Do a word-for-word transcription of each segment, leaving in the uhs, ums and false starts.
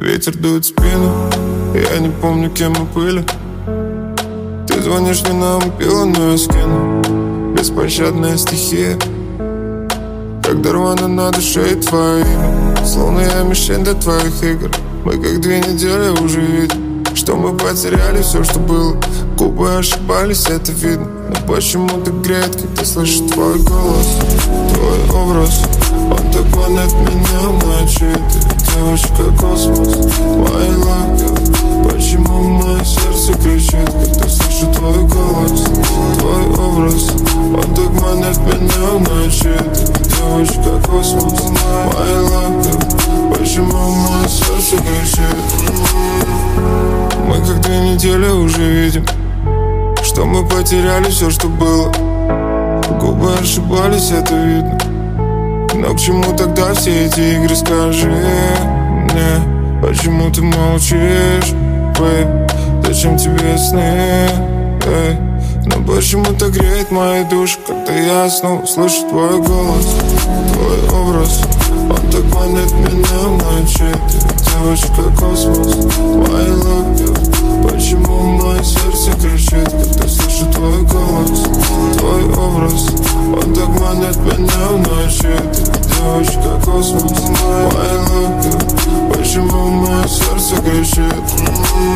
Ветер дует в спину, я не помню, кем мы были. Ты звонишь мне на мобилу, я скину. Беспощадная стихия, когда рвано на душе и твое имя. Словно я мишень для твоих игр. Мы как две недели уже видим, что мы потеряли все, что было. Губы ошибались, это видно. Но почему так греет, когда слышу твой голос, твой образ? Он так манит меня в ночи. Ты девочка космос, my love. Почему мое сердце кричит, когда слышу твой голос, твой образ? Он так манит меня в ночи. Ты девочка космос, my love. Почему мое сердце кричит? Мы как две недели уже видим, что мы потеряли все, что было. Губы ошибались, это видно. Но к чему тогда все эти игры, скажи мне? Почему ты молчишь, бэйб? Зачем тебе сны, эй? Но почему так греет моя душа, когда я снова слышу твой голос, твой образ? Он так манит меня в ночи. Ты девочка космос, my love. Почему мое сердце кричит, когда слышу твой голос, твой образ? Он так манит меня в ночи. Ты девочка космос, my love. Почему мое сердце кричит?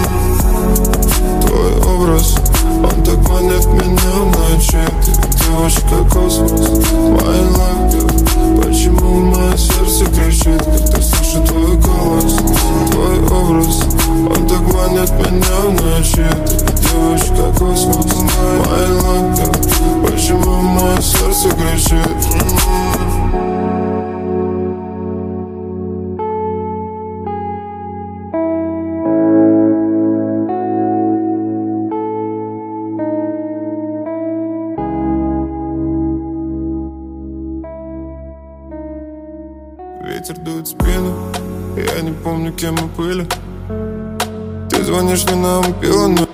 Твой образ, он так манит меня в ночи. Ты девочка космос, my love. Почему мое сердце кричит, когда слышу твой голос, твой образ? Он так манит меня в ночи. Ты девочка космос, my love. Почему мое сердце кричит? Ветер дует в спину, я не помню, кем мы были. Ты звонишь мне на мобилу, но